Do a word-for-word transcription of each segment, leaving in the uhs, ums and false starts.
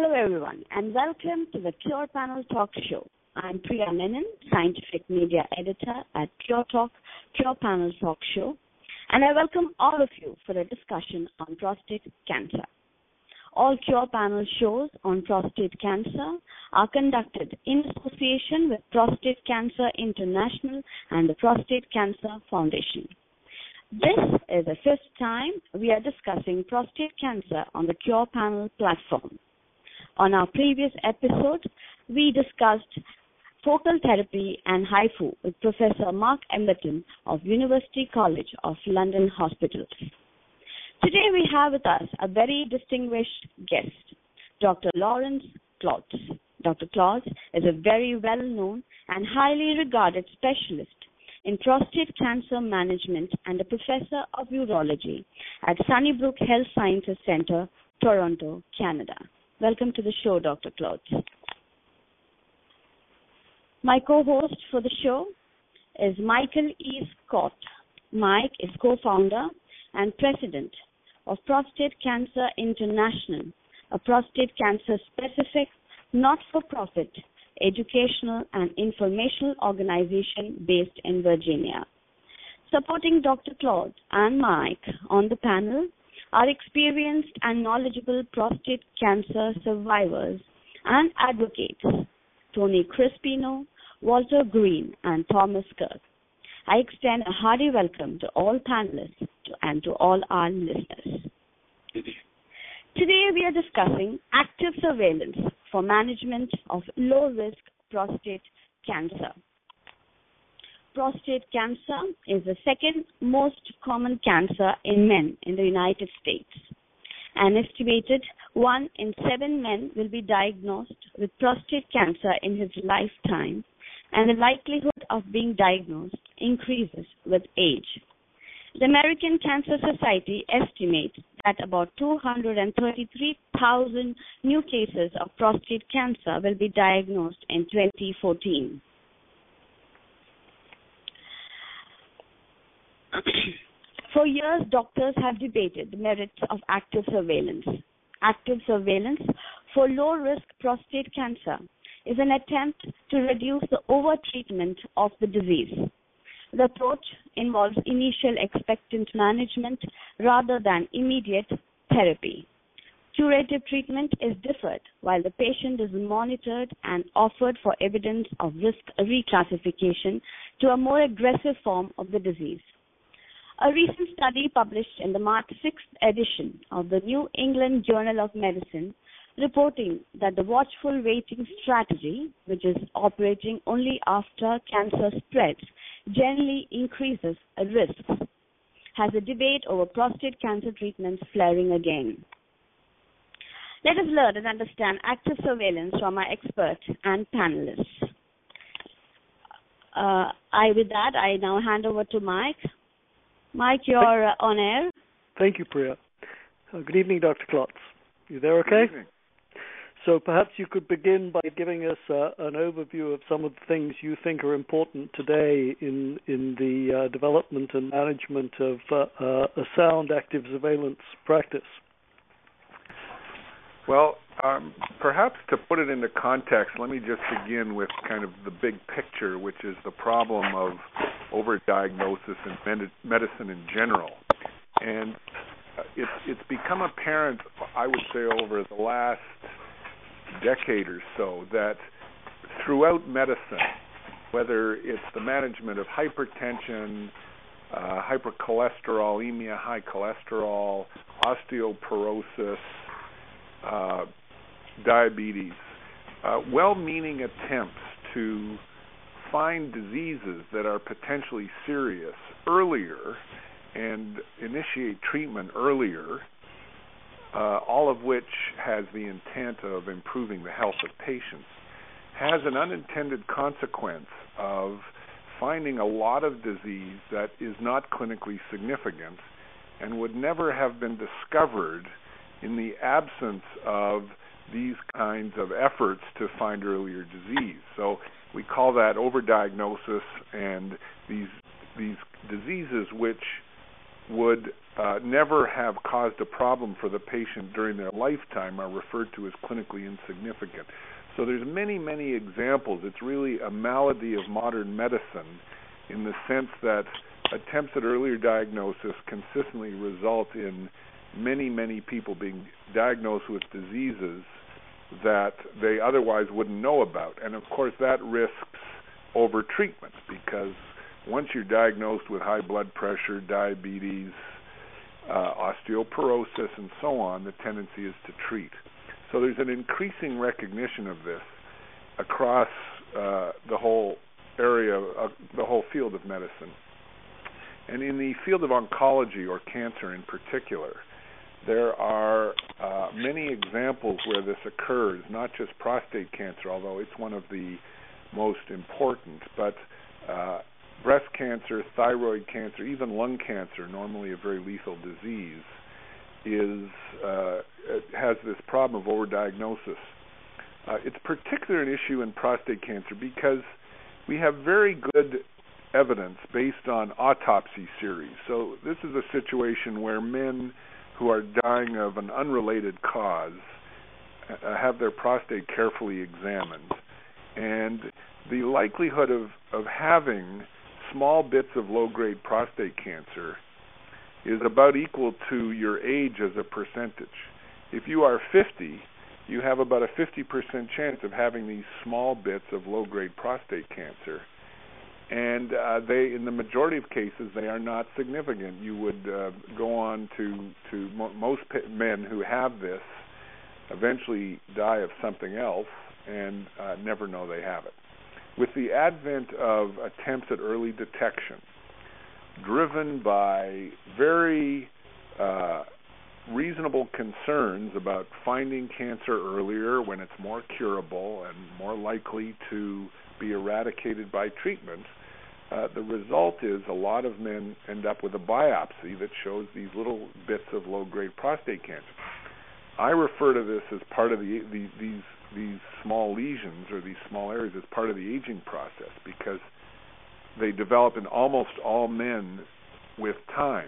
Hello, everyone, and welcome to the Cure Panel Talk Show. I'm Priya Menon, Scientific Media Editor at Cure Talk, Cure Panel Talk Show, and I welcome all of you for a discussion on prostate cancer. All Cure Panel shows on prostate cancer are conducted in association with Prostate Cancer International and the Prostate Cancer Foundation. This is the fifth time we are discussing prostate cancer on the Cure Panel platform. On our previous episode, we discussed focal therapy and H I F U with Professor Mark Emberton of University College of London Hospitals. Today we have with us a very distinguished guest, Doctor Lawrence Klotz. Doctor Klotz is a very well-known and highly regarded specialist in prostate cancer management and a professor of urology at Sunnybrook Health Sciences Centre, Toronto, Canada. Welcome to the show, Doctor Klotz. My co-host for the show is Michael E. Scott. Mike is co-founder and president of Prostate Cancer International, a prostate cancer-specific, not-for-profit, educational and informational organization based in Virginia. Supporting Doctor Klotz and Mike on the panel are experienced and knowledgeable prostate cancer survivors and advocates, Tony Crispino, Walter Green, and Thomas Kirk. I extend a hearty welcome to all panelists and to all our listeners. Today we are discussing active surveillance for management of low-risk prostate cancer. Prostate cancer is the second most common cancer in men in the United States. An estimated one in seven men will be diagnosed with prostate cancer in his lifetime, and the likelihood of being diagnosed increases with age. The American Cancer Society estimates that about two hundred thirty-three thousand new cases of prostate cancer will be diagnosed in twenty fourteen. For years, doctors have debated the merits of active surveillance. Active surveillance for low-risk prostate cancer is an attempt to reduce the over-treatment of the disease. The approach involves initial expectant management rather than immediate therapy. Curative treatment is deferred while the patient is monitored and offered for evidence of risk reclassification to a more aggressive form of the disease. A recent study published in the March sixth edition of the New England Journal of Medicine reporting that the watchful waiting strategy, which is operating only after cancer spreads, generally increases risks, has a debate over prostate cancer treatments flaring again. Let us learn and understand active surveillance from our experts and panelists. Uh, I, with that, I now hand over to Mike. Mike, you're uh, on air. Thank you, Priya. Uh, good evening, Doctor Klotz. You there okay? Good evening. So perhaps you could begin by giving us uh, an overview of some of the things you think are important today in in the uh, development and management of uh, uh, a sound active surveillance practice. Well, um, perhaps to put it into context, let me just begin with kind of the big picture, which is the problem of overdiagnosis in med- medicine in general. And it's, it's become apparent, I would say, over the last decade or so, that throughout medicine, whether it's the management of hypertension, uh, hypercholesterolemia, high cholesterol, osteoporosis, uh, diabetes, uh, well-meaning attempts to find diseases that are potentially serious earlier and initiate treatment earlier, uh, all of which has the intent of improving the health of patients, has an unintended consequence of finding a lot of disease that is not clinically significant and would never have been discovered in the absence of these kinds of efforts to find earlier disease. So we call that overdiagnosis, and these these diseases which would uh, never have caused a problem for the patient during their lifetime are referred to as clinically insignificant. So there's many, many examples. It's really a malady of modern medicine in the sense that attempts at earlier diagnosis consistently result in many, many people being diagnosed with diseases that they otherwise wouldn't know about. And of course that risks over-treatment, because once you're diagnosed with high blood pressure, diabetes, uh, osteoporosis, and so on, the tendency is to treat. So there's an increasing recognition of this across uh, the whole area, uh, the whole field of medicine. And in the field of oncology, or cancer in particular, there are uh, many examples where this occurs, not just prostate cancer, although it's one of the most important, but uh, breast cancer, thyroid cancer, even lung cancer, normally a very lethal disease, is uh, has this problem of overdiagnosis. Uh, it's particularly an issue in prostate cancer because we have very good evidence based on autopsy series. So this is a situation where men who are dying of an unrelated cause uh, have their prostate carefully examined, and the likelihood of, of having small bits of low-grade prostate cancer is about equal to your age as a percentage. If you are fifty, you have about a fifty percent chance of having these small bits of low-grade prostate cancer. And uh, they, in the majority of cases, they are not significant. You would uh, go on to, to mo- most p- men who have this eventually die of something else and uh, never know they have it. With the advent of attempts at early detection, driven by very uh, reasonable concerns about finding cancer earlier when it's more curable and more likely to be eradicated by treatment, uh, the result is a lot of men end up with a biopsy that shows these little bits of low-grade prostate cancer. I refer to this as part of the, the these these small lesions or these small areas as part of the aging process, because they develop in almost all men with time.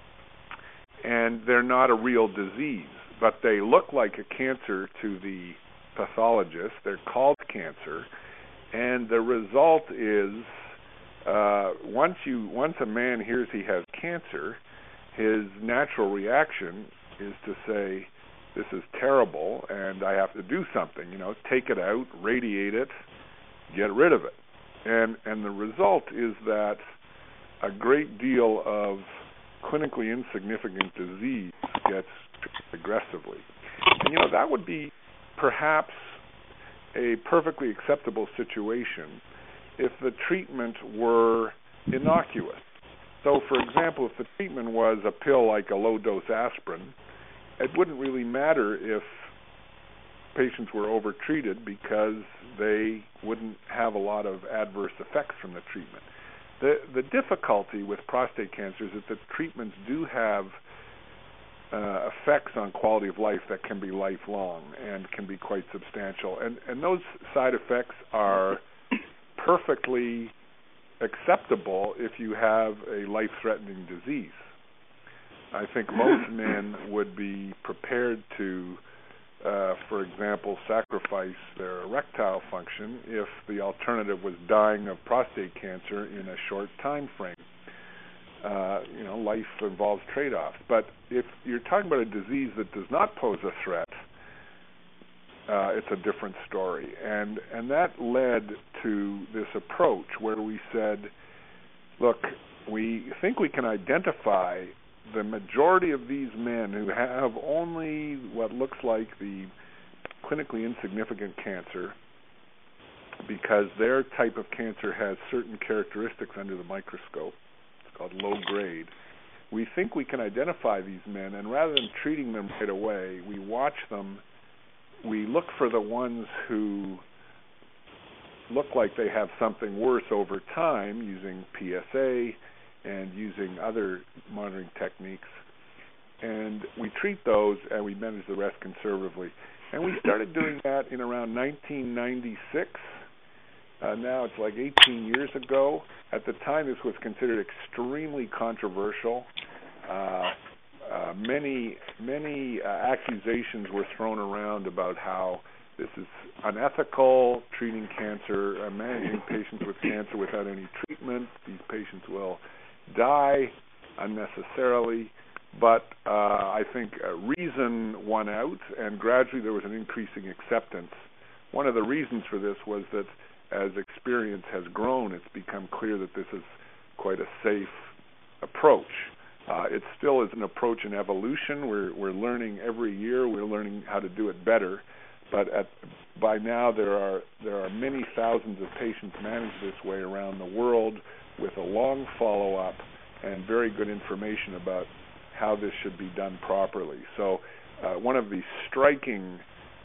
And they're not a real disease, but they look like a cancer to the pathologist. They're called cancer, and the result is uh, once you once a man hears he has cancer, his natural reaction is to say, "This is terrible, and I have to do something. You know, take it out, radiate it, get rid of it." And and the result is that a great deal of clinically insignificant disease gets treated aggressively. And, you know, that would be perhaps a perfectly acceptable situation if the treatment were innocuous. So, for example, if the treatment was a pill like a low-dose aspirin, it wouldn't really matter if patients were overtreated because they wouldn't have a lot of adverse effects from the treatment. The the difficulty with prostate cancer is that the treatments do have uh, effects on quality of life that can be lifelong and can be quite substantial. And, and those side effects are perfectly acceptable if you have a life-threatening disease. I think most men would be prepared to, uh, for example, sacrifice their erectile function if the alternative was dying of prostate cancer in a short time frame. Uh, you know, life involves trade-offs. But if you're talking about a disease that does not pose a threat, uh, it's a different story. And and that led to this approach where we said, look, we think we can identify the majority of these men who have only what looks like the clinically insignificant cancer because their type of cancer has certain characteristics under the microscope. It's called low grade. We think we can identify these men, and rather than treating them right away, we watch them. We look for the ones who look like they have something worse over time using P S A and using other monitoring techniques, and we treat those and we manage the rest conservatively. And we started doing that in around nineteen ninety-six. Uh, now it's like eighteen years ago. At the time, this was considered extremely controversial. uh, uh, many many uh, accusations were thrown around about how this is unethical, treating cancer, uh, managing patients with cancer without any treatment. These patients will die unnecessarily. But uh, I think uh, reason won out, and gradually there was an increasing acceptance. One of the reasons for this was that as experience has grown, it's become clear that this is quite a safe approach. Uh, it still is an approach in evolution. We're, we're learning every year. We're learning how to do it better. But at, by now there are there are many thousands of patients managed this way around the world with a long follow-up and very good information about how this should be done properly. So uh, one of the striking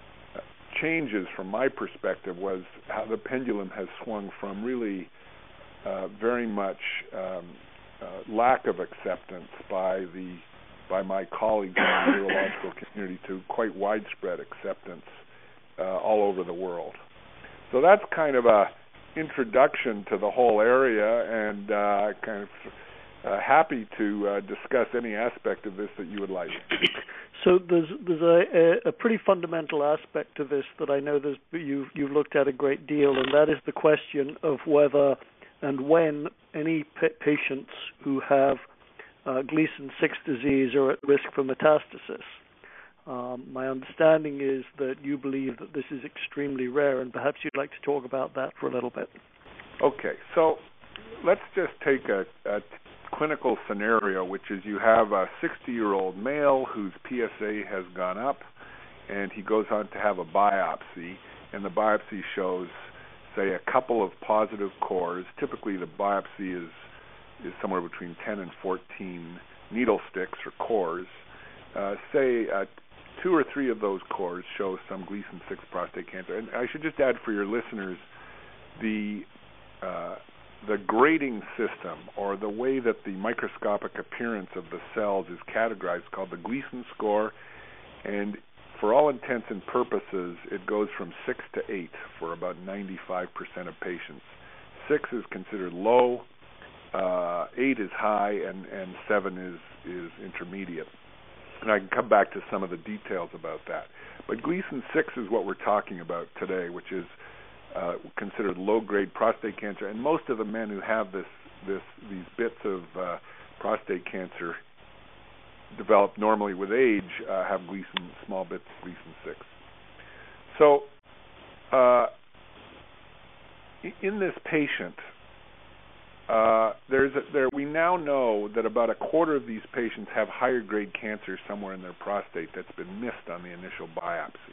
changes from my perspective was how the pendulum has swung from really uh, very much um, uh, lack of acceptance by the by my colleagues in the neurological community to quite widespread acceptance uh, all over the world. So that's kind of a introduction to the whole area, and uh, kind of Uh, happy to uh, discuss any aspect of this that you would like. So there's there's a, a pretty fundamental aspect to this that I know there's, you, you've looked at a great deal, and that is the question of whether and when any pa- patients who have uh, Gleason six disease are at risk for metastasis. Um, my understanding is that you believe that this is extremely rare, and perhaps you'd like to talk about that for a little bit. Okay, so let's just take a, a clinical scenario, which is you have a sixty-year-old male whose P S A has gone up, and he goes on to have a biopsy, and the biopsy shows, say, a couple of positive cores. Typically, the biopsy is is somewhere between ten and fourteen needle sticks or cores. Uh, say uh, two or three of those cores show some Gleason six prostate cancer. And I should just add for your listeners, the uh, the grading system, or the way that the microscopic appearance of the cells is categorized, is called the Gleason score, and for all intents and purposes, it goes from six to eight for about ninety-five percent of patients. Six is considered low, uh, eight is high, and, and seven is, is intermediate. And I can come back to some of the details about that. But Gleason six is what we're talking about today, which is Uh, considered low-grade prostate cancer, and most of the men who have this, this, these bits of uh, prostate cancer developed normally with age uh, have Gleason, small bits of Gleason six. So, uh, in this patient, uh, there's a, there we now know that about a quarter of these patients have higher-grade cancer somewhere in their prostate that's been missed on the initial biopsy.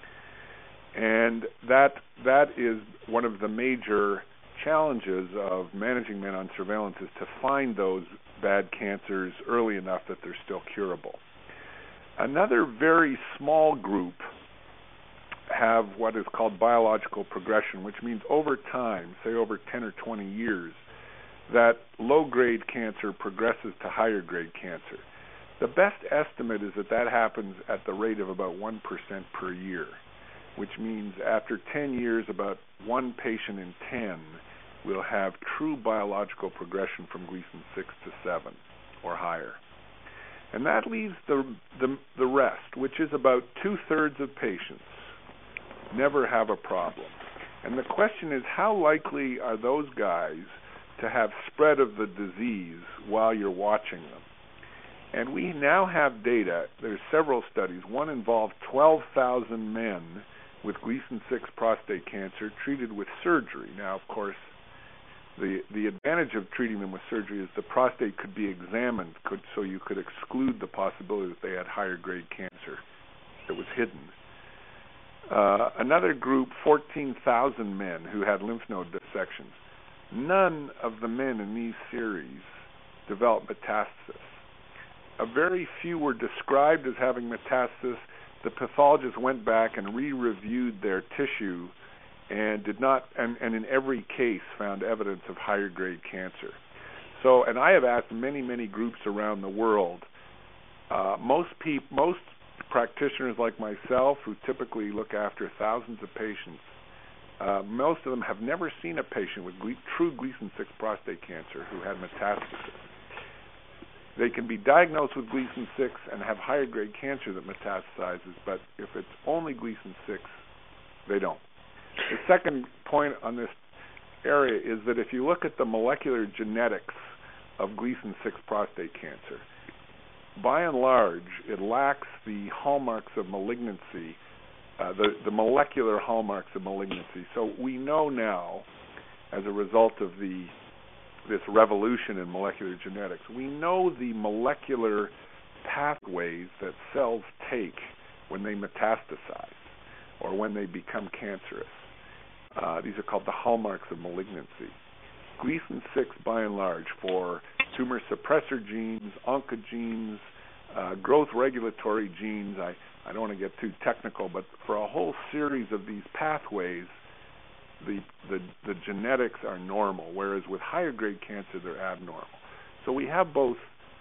And that that is one of the major challenges of managing men on surveillance, is to find those bad cancers early enough that they're still curable. Another very small group have what is called biological progression, which means over time, say over ten or twenty years, that low-grade cancer progresses to higher-grade cancer. The best estimate is that that happens at the rate of about one percent per year, which means after ten years, about one patient in ten will have true biological progression from Gleason six to seven or higher. And that leaves the, the, the rest, which is about two-thirds of patients, never have a problem. And the question is, how likely are those guys to have spread of the disease while you're watching them? And we now have data. There's several studies. One involved twelve thousand men with Gleason six prostate cancer treated with surgery. Now, of course, the the advantage of treating them with surgery is the prostate could be examined, could, so you could exclude the possibility that they had higher grade cancer that was hidden. Uh, another group, fourteen thousand men who had lymph node dissections. None of the men in these series developed metastasis. A very few were described as having metastasis. The pathologist went back and re-reviewed their tissue and did not, and, and in every case found evidence of higher grade cancer. So, and I have asked many, many groups around the world. Uh, most peop- most practitioners like myself, who typically look after thousands of patients, uh, most of them have never seen a patient with gle- true Gleason six prostate cancer who had metastasis. they can be diagnosed with Gleason six and have higher grade cancer that metastasizes, but if it's only Gleason six, they don't. The second point on this area is that if you look at the molecular genetics of Gleason six prostate cancer, by and large, it lacks the hallmarks of malignancy, uh, the, the molecular hallmarks of malignancy. So we know now, as a result of the this revolution in molecular genetics, we know the molecular pathways that cells take when they metastasize or when they become cancerous. Uh, these are called the hallmarks of malignancy. Gleason six, by and large, for tumor suppressor genes, oncogenes, uh, growth regulatory genes, I, I don't want to get too technical, but for a whole series of these pathways, the, the, the genetics are normal, whereas with higher grade cancer, they're abnormal. So we have both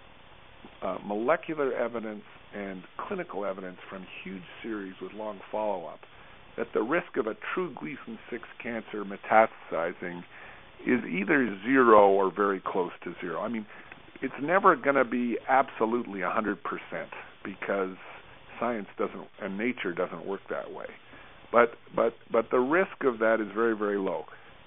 uh, molecular evidence and clinical evidence from huge series with long follow-up that the risk of a true Gleason six cancer metastasizing is either zero or very close to zero. I mean, it's never going to be absolutely one hundred percent because science doesn't and nature doesn't work that way. But but but the risk of that is very, very low.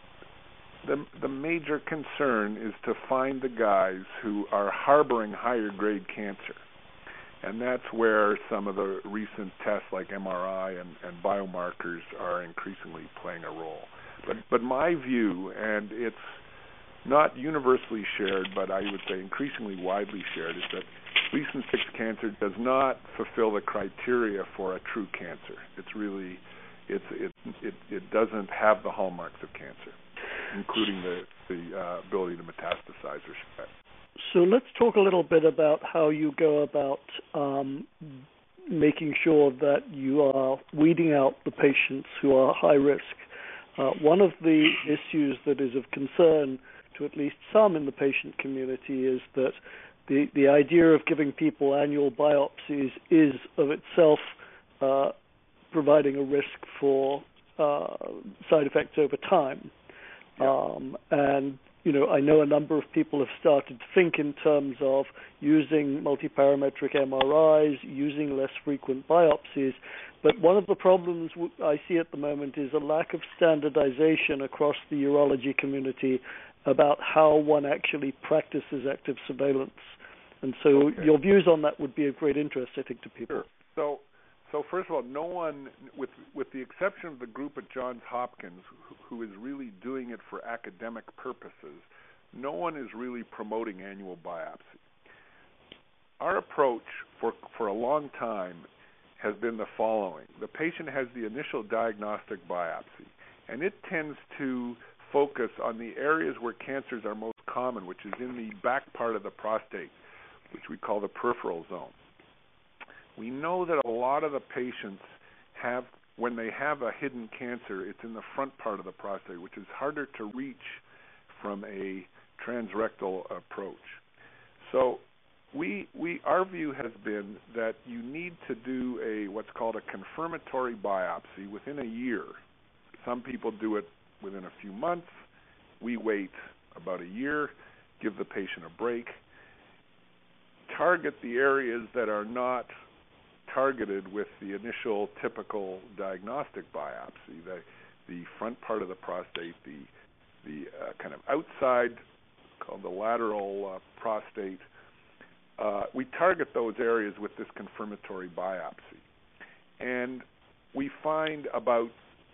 The the major concern is to find the guys who are harboring higher grade cancer. And that's where some of the recent tests like M R I and, and biomarkers are increasingly playing a role. But but my view, and it's not universally shared, but I would say increasingly widely shared, is that Gleason six cancer does not fulfill the criteria for a true cancer. It's really, it's it it, it doesn't have the hallmarks of cancer, including the the uh, ability to metastasize or spread. So let's talk a little bit about how you go about um, making sure that you are weeding out the patients who are high risk. Uh, one of the issues that is of concern to at least some in the patient community is that the, the idea of giving people annual biopsies is of itself uh, providing a risk for uh, side effects over time. Yeah. Um, and You know, I know a number of people have started to think in terms of using multiparametric M R Is, using less frequent biopsies, but one of the problems I see at the moment is a lack of standardization across the urology community about how one actually practices active surveillance. And so okay. your views on that would be of great interest, I think, to people. Sure. So, so first of all, no one, with with the exception of the group at Johns Hopkins, who, who is really doing it for academic purposes, no one is really promoting annual biopsy. Our approach for for a long time has been the following. The patient has the initial diagnostic biopsy, and it tends to focus on the areas where cancers are most common, which is in the back part of the prostate, which we call the peripheral zone. We know that a lot of the patients have, when they have a hidden cancer, it's in the front part of the prostate, which is harder to reach from a transrectal approach. So we, we, our view has been that you need to do a what's called a confirmatory biopsy within a year. Some people do it within a few months. We wait about a year, give the patient a break, target the areas that are not targeted with the initial typical diagnostic biopsy, the the front part of the prostate, the the uh, kind of outside, called the lateral uh, prostate. Uh, we target those areas with this confirmatory biopsy, and we find about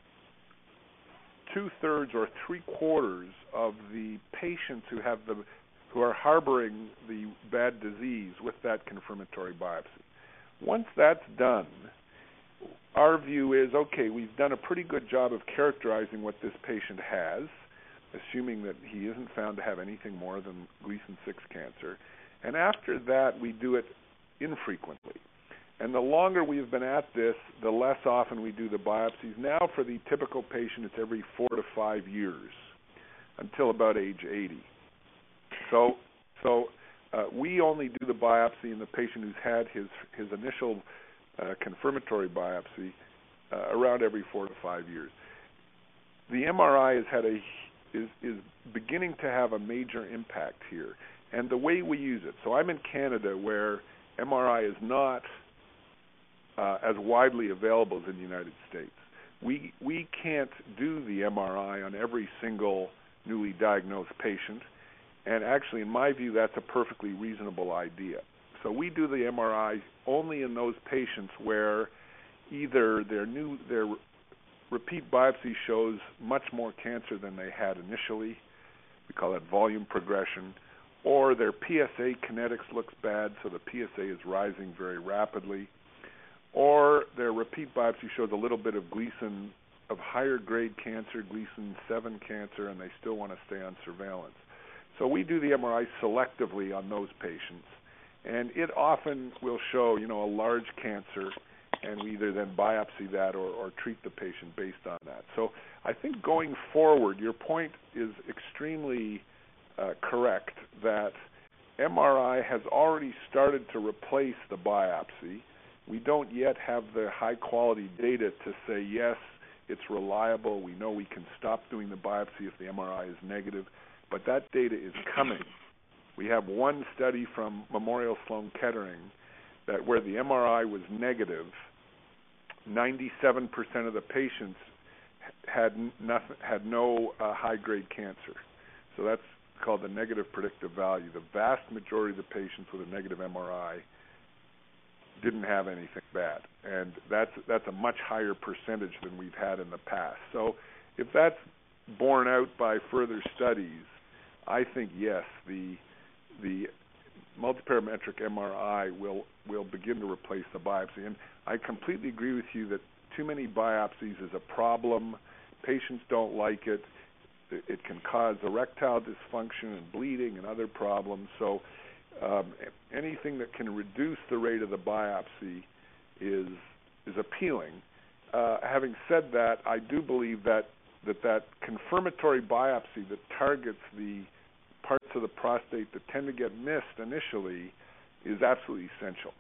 two-thirds or three-quarters of the patients who have the who are harboring the bad disease with that confirmatory biopsy. Once that's done, our view is, okay, we've done a pretty good job of characterizing what this patient has, assuming that he isn't found to have anything more than Gleason six cancer. And after that, we do it infrequently. And the longer we've been at this, the less often we do the biopsies. Now, for the typical patient, it's every four to five years until about age eighty. So, so uh, we only do the biopsy in the patient who's had his his initial uh, confirmatory biopsy uh, around every four to five years. The M R I has had a is is beginning to have a major impact here. and the way we use it. So I'm in Canada, where M R I is not uh, as widely available as in the United States. We we can't do the M R I on every single newly diagnosed patient, and actually, in my view, that's a perfectly reasonable idea. So we do the M R I only in those patients where either their new their repeat biopsy shows much more cancer than they had initially. We call that volume progression. Or their P S A kinetics looks bad, so the P S A is rising very rapidly. Or their repeat biopsy shows a little bit of Gleason, of higher grade cancer, Gleason seven cancer, and they still want to stay on surveillance. So we do the M R I selectively on those patients, and it often will show, you know, a large cancer, and we either then biopsy that or, or treat the patient based on that. So I think going forward, your point is extremely uh, correct that M R I has already started to replace the biopsy. We don't yet have the high-quality data to say, yes, it's reliable. We know we can stop doing the biopsy if the M R I is negative, but that data is coming. We have one study from Memorial Sloan Kettering that where the M R I was negative, ninety-seven percent of the patients had nothing, had no uh, high-grade cancer. So that's called the negative predictive value. The vast majority of the patients with a negative M R I didn't have anything bad, and that's that's a much higher percentage than we've had in the past. So if that's borne out by further studies, I think yes, the the multiparametric M R I will will begin to replace the biopsy. And I completely agree with you that too many biopsies is a problem. Patients don't like it. It can cause erectile dysfunction and bleeding and other problems. So um, anything that can reduce the rate of the biopsy is is appealing. Uh, having said that, I do believe that, that that confirmatory biopsy that targets the parts of the prostate that tend to get missed initially is absolutely essential.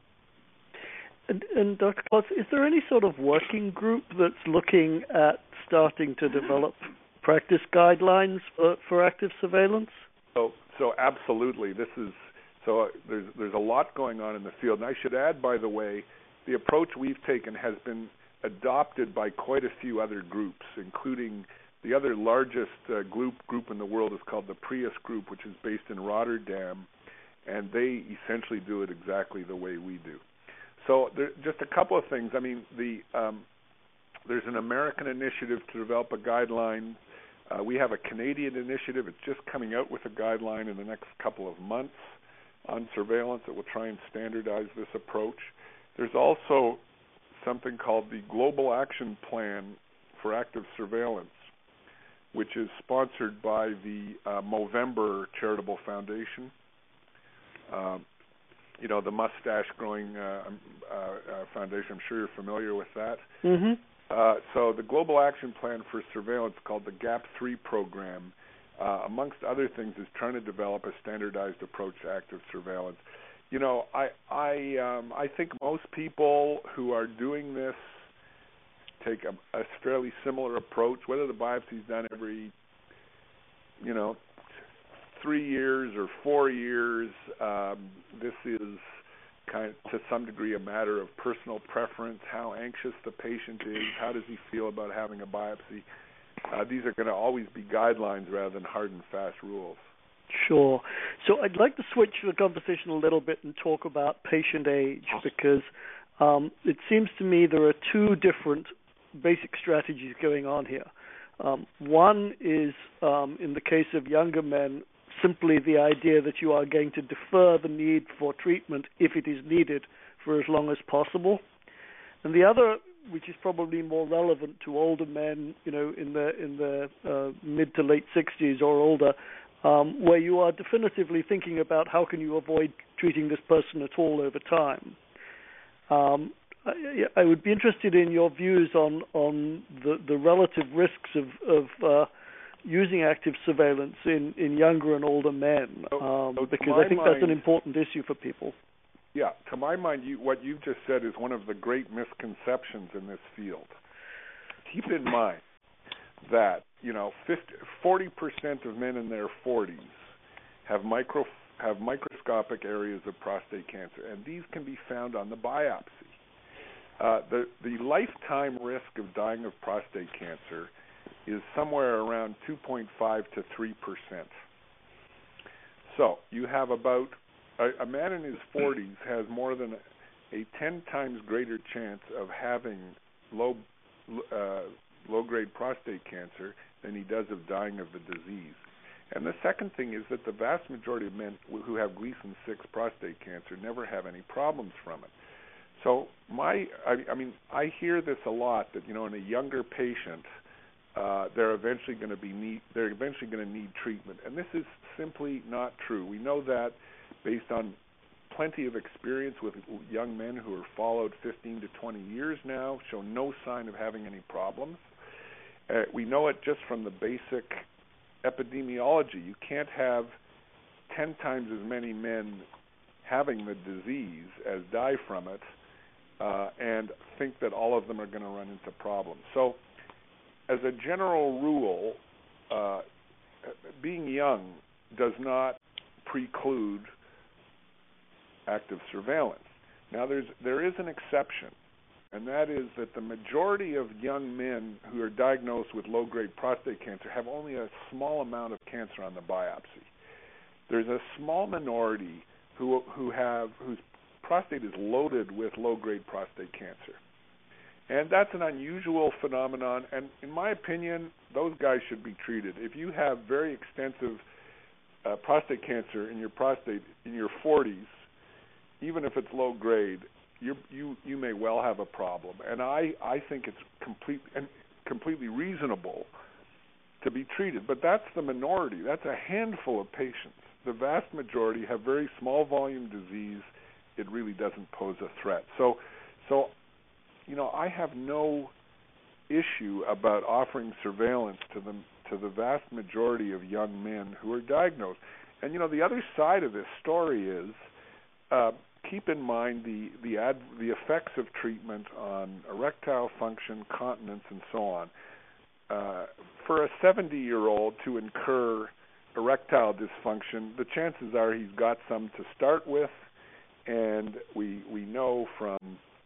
And, and Doctor Klotz, is there any sort of working group that's looking at starting to develop practice guidelines for, for active surveillance? So, so absolutely. This is so. Uh, there's there's a lot going on in the field, and I should add, by the way, the approach we've taken has been adopted by quite a few other groups, including the other largest uh, group group in the world is called the Prius Group, which is based in Rotterdam, and they essentially do it exactly the way we do. So there, just a couple of things. I mean, the um, there's an American initiative to develop a guideline. Uh, we have a Canadian initiative. It's just coming out with a guideline in the next couple of months on surveillance that will try and standardize this approach. There's also something called the Global Action Plan for Active Surveillance, which is sponsored by the uh, Movember Charitable Foundation. Uh, you know, the mustache-growing uh, uh, uh, foundation. I'm sure you're familiar with that. Mm-hmm. Uh, so the Global Action Plan for Surveillance, called the GAP three program, uh, amongst other things, is trying to develop a standardized approach to active surveillance. You know, I I um, I think most people who are doing this take a, a fairly similar approach, whether the biopsy is done every, you know, three years or four years. Um, this is kind of, to some degree, a matter of personal preference, how anxious the patient is, how does he feel about having a biopsy. Uh, these are going to always be guidelines rather than hard and fast rules. Sure. So I'd like to switch the conversation a little bit and talk about patient age, because um, it seems to me there are two different basic strategies going on here. Um, one is, um, in the case of younger men, simply the idea that you are going to defer the need for treatment if it is needed for as long as possible. And the other, which is probably more relevant to older men, you know, in the in the uh, mid to late sixties or older, um, where you are definitively thinking about how can you avoid treating this person at all over time. Um, I, I would be interested in your views on on the, the relative risks of of uh, using active surveillance in, in younger and older men, um, so because I think mind, that's an important issue for people. Yeah, to my mind, you, what you've just said is one of the great misconceptions in this field. Keep in mind that, you know, fifty, forty percent of men in their forties have micro, have microscopic areas of prostate cancer, and these can be found on the biopsy. Uh, the, the lifetime risk of dying of prostate cancer is somewhere around two point five to three percent. So you have about, a, a man in his forties has more than a, a ten times greater chance of having low, uh, low-grade prostate cancer than he does of dying of the disease. And the second thing is that the vast majority of men who have Gleason six prostate cancer never have any problems from it. So my, I, I mean, I hear this a lot that, you know, in a younger patient, uh, they're eventually going to be need, they're eventually going to need treatment, and this is simply not true. We know that based on plenty of experience with young men who are followed fifteen to twenty years now, show no sign of having any problems. Uh, we know it just from the basic epidemiology. You can't have ten times as many men having the disease as die from it, uh, and think that all of them are going to run into problems. So, as a general rule, uh, being young does not preclude active surveillance. Now, there's there is an exception, and that is that the majority of young men who are diagnosed with low-grade prostate cancer have only a small amount of cancer on the biopsy. There's a small minority who who have whose prostate is loaded with low-grade prostate cancer. And that's an unusual phenomenon, and in my opinion, those guys should be treated. If you have very extensive uh, prostate cancer in your prostate in your forties, even if it's low grade, you you you may well have a problem. And I, I think it's complete and completely reasonable to be treated. But that's the minority. That's a handful of patients. The vast majority have very small volume disease. It really doesn't pose a threat. So, so, you know, I have no issue about offering surveillance to the to the vast majority of young men who are diagnosed. And you know, the other side of this story is, uh, keep in mind the the ad, the effects of treatment on erectile function, continence, and so on. Uh, for a seventy-year-old to incur erectile dysfunction, the chances are he's got some to start with, and we we know from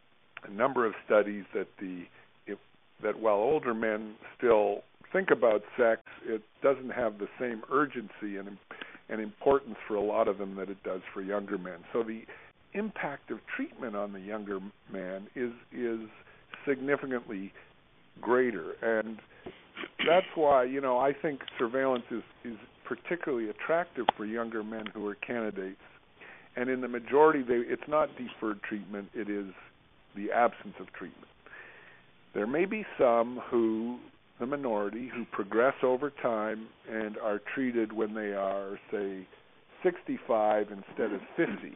a number of studies that the if, that while older men still think about sex, it doesn't have the same urgency and and importance for a lot of them that it does for younger men. So the impact of treatment on the younger man is is significantly greater, and that's why, you know, I think surveillance is, is particularly attractive for younger men who are candidates. And in the majority, they, it's not deferred treatment, it is the absence of treatment. There may be some who, the minority, who progress over time and are treated when they are, say, sixty-five instead of fifty,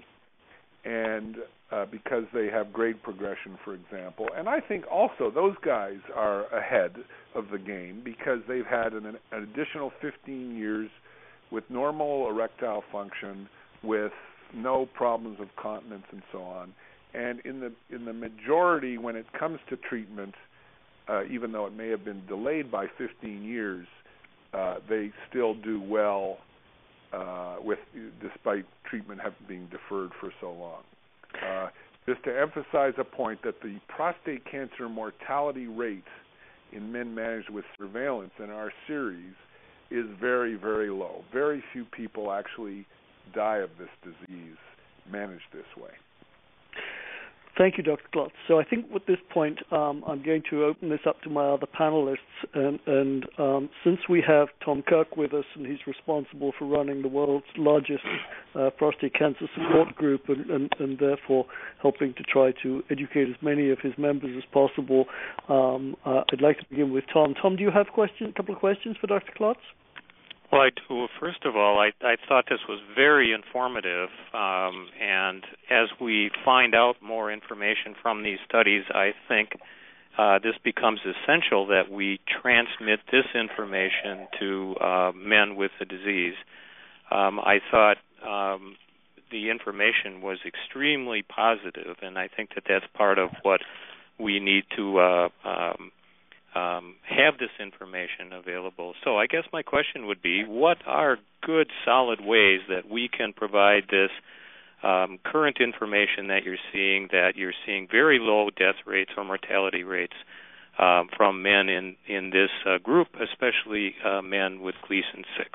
and uh, because they have grade progression, for example. And I think also those guys are ahead of the game because they've had an, an additional fifteen years with normal erectile function, with no problems of continence and so on. And in the in the majority, when it comes to treatment, uh, even though it may have been delayed by fifteen years, uh, they still do well uh, with despite treatment having been deferred for so long. Uh, just to emphasize a point that the prostate cancer mortality rate in men managed with surveillance in our series is very, very low. Very few people actually die of this disease managed this way. Thank you, Doctor Klotz. So I think at this point um, I'm going to open this up to my other panelists. And, and um, since we have Tom Kirk with us, and he's responsible for running the world's largest uh, prostate cancer support group, and, and, and therefore helping to try to educate as many of his members as possible, um, uh, I'd like to begin with Tom. Tom, do you have question, a couple of questions for Doctor Klotz? Well, I do. First of all, I, I thought this was very informative, um, and as we find out more information from these studies, I think uh, this becomes essential that we transmit this information to uh, men with the disease. Um, I thought um, the information was extremely positive, and I think that that's part of what we need to uh, um, um, have this information available. So I guess my question would be, what are good, solid ways that we can provide this um, current information that you're seeing, that you're seeing very low death rates or mortality rates um, from men in, in this uh, group, especially uh, men with Gleason six?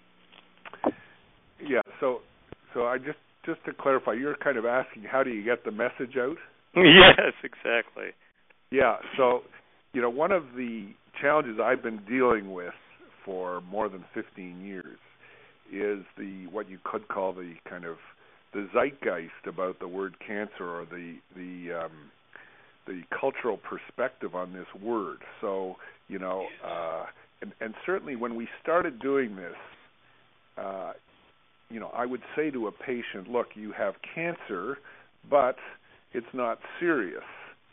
Yeah, so so I just, just to clarify, you're kind of asking, how do you get the message out? Yes, exactly. Yeah, so, you know, one of the challenges I've been dealing with for more than fifteen years is the what you could call the kind of the zeitgeist about the word cancer, or the the um, the cultural perspective on this word. So, you know, uh, and, and certainly when we started doing this, uh, you know, I would say to a patient, look, you have cancer, but it's not serious.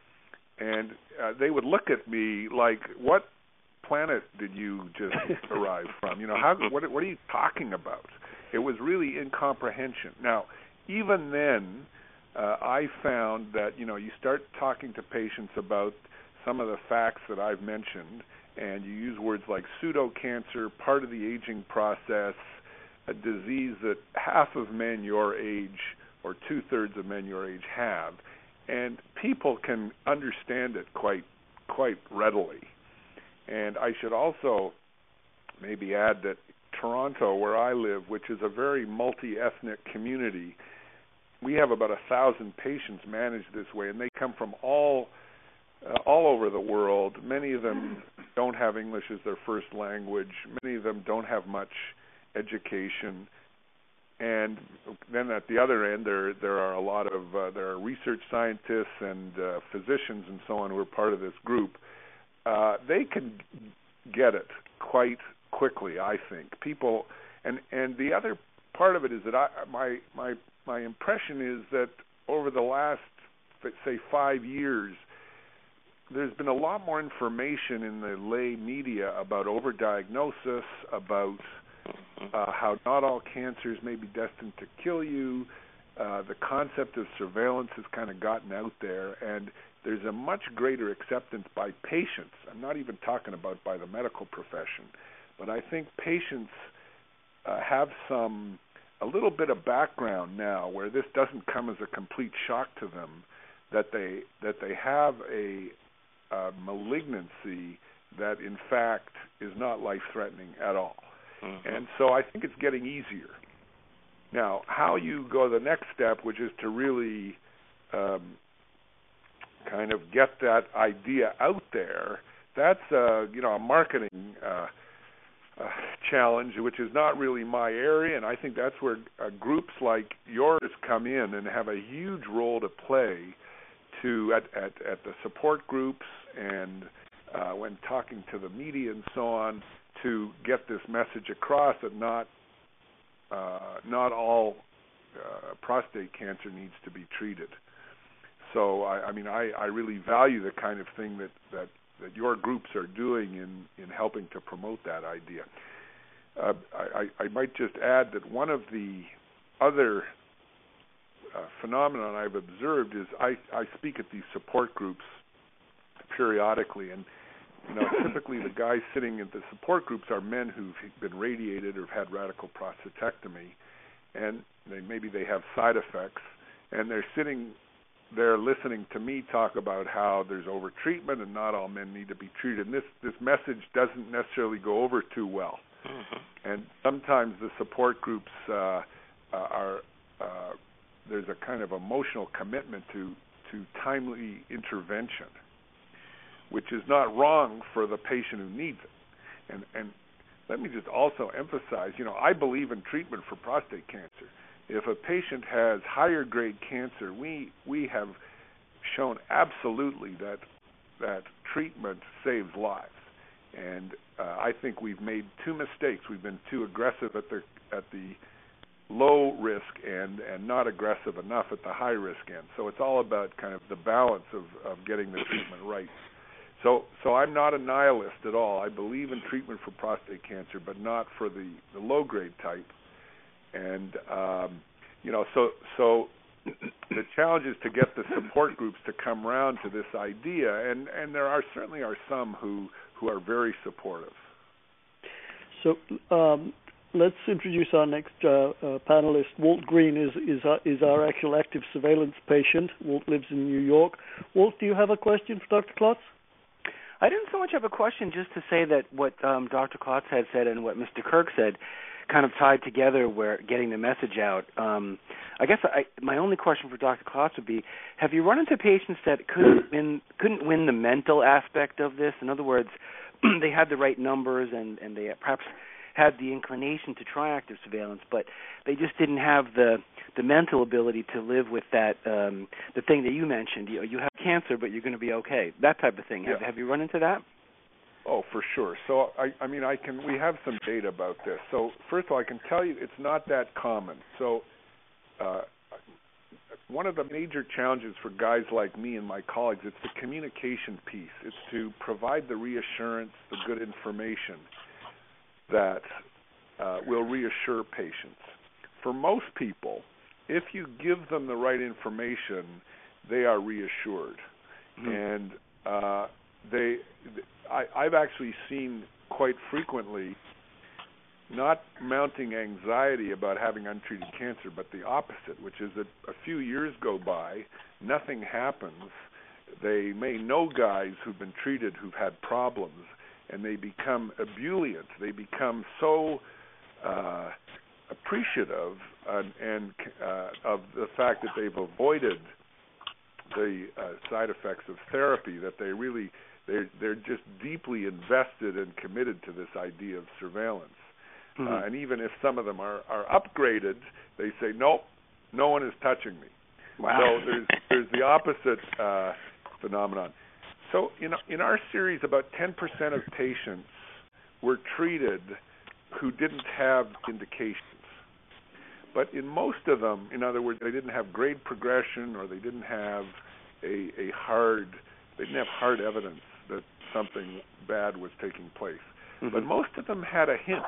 And uh, they would look at me like, what planet did you just arrive from? You know, how what, what are you talking about? It was really incomprehension. Now, even then, uh, I found that, you know, you start talking to patients about some of the facts that I've mentioned, and you use words like pseudo-cancer, part of the aging process, a disease that half of men your age or two-thirds of men your age have, and people can understand it quite quite readily. And I should also maybe add that Toronto, where I live, which is a very multi-ethnic community, we have about a thousand patients managed this way, and they come from all uh, all over the world. Many of them don't have English as their first language. Many of them don't have much education. And then at the other end, there there are a lot of uh, there are research scientists and uh, physicians and so on who are part of this group. Uh, they can get it quite quickly, I think. People, and and the other part of it is that I, my my my impression is that over the last, say, five years, there's been a lot more information in the lay media about overdiagnosis, about uh, how not all cancers may be destined to kill you. Uh, the concept of surveillance has kind of gotten out there, and there's a much greater acceptance by patients. I'm not even talking about by the medical profession, but I think patients uh, have some a little bit of background now where this doesn't come as a complete shock to them, that they that they have a, a malignancy that in fact is not life-threatening at all. Mm-hmm. And so I think it's getting easier. Now, how you go the next step, which is to really um, kind of get that idea out there, that's uh, you know a marketing uh, uh, challenge, which is not really my area, and I think that's where uh, groups like yours come in and have a huge role to play to at, at, at the support groups and uh, when talking to the media and so on, to get this message across that not uh, not all uh, prostate cancer needs to be treated. So, I, I mean, I, I really value the kind of thing that, that, that your groups are doing in, in helping to promote that idea. Uh, I, I might just add that one of the other uh, phenomenon I've observed is I, I speak at these support groups periodically, and you know, typically the guys sitting at the support groups are men who've been radiated or have had radical prostatectomy, and they, maybe they have side effects, and they're sitting there listening to me talk about how there's overtreatment and not all men need to be treated. And this, this message doesn't necessarily go over too well. Mm-hmm. And sometimes the support groups uh, are, uh, there's a kind of emotional commitment to, to timely intervention, which is not wrong for the patient who needs it. And, and let me just also emphasize, you know, I believe in treatment for prostate cancer. If a patient has higher grade cancer, we we have shown absolutely that that treatment saves lives. And uh, I think we've made two mistakes. We've been too aggressive at the at the low risk end and not aggressive enough at the high risk end. So it's all about kind of the balance of, of getting the treatment right. So so I'm not a nihilist at all. I believe in treatment for prostate cancer, but not for the, the low grade type. And um, you know, so so the challenge is to get the support groups to come around to this idea, and, and there are certainly are some who, who are very supportive. So um, let's introduce our next uh, uh, panelist. Walt Green is is our, is our actual active surveillance patient. Walt lives in New York. Walt, do you have a question for Doctor Klotz? I didn't so much have a question, just to say that what um, Doctor Klotz had said and what Mister Kirk said kind of tied together, where getting the message out. Um, I guess I, my only question for Doctor Klotz would be, have you run into patients that couldn't win, couldn't win the mental aspect of this? In other words, they had the right numbers and, and they perhaps had the inclination to try active surveillance, but they just didn't have the the mental ability to live with that, um, the thing that you mentioned. You, you have cancer, but you're going to be okay, that type of thing. Yeah. Have, have you run into that? Oh, for sure. So, I, I mean, I can. We have some data about this. So, first of all, I can tell you it's not that common. So, uh, one of the major challenges for guys like me and my colleagues, it's the communication piece. It's to provide the reassurance, the good information that uh, will reassure patients. For most people, if you give them the right information, they are reassured. Mm-hmm. And uh, they, I, I've actually seen quite frequently not mounting anxiety about having untreated cancer, but the opposite, which is that a few years go by, nothing happens. They may know guys who've been treated who've had problems, and they become ebullient. They become so uh, appreciative and, and uh, of the fact that they've avoided the uh, side effects of therapy that they really they're they're just deeply invested and committed to this idea of surveillance. Mm-hmm. Uh, and even if some of them are, are upgraded, they say, nope, no one is touching me. Wow. So there's there's the opposite uh, phenomenon. So in in our series, about ten percent of patients were treated who didn't have indications. But in most of them, in other words, they didn't have grade progression, or they didn't have a, a hard, they didn't have hard evidence that something bad was taking place. Mm-hmm. But most of them had a hint.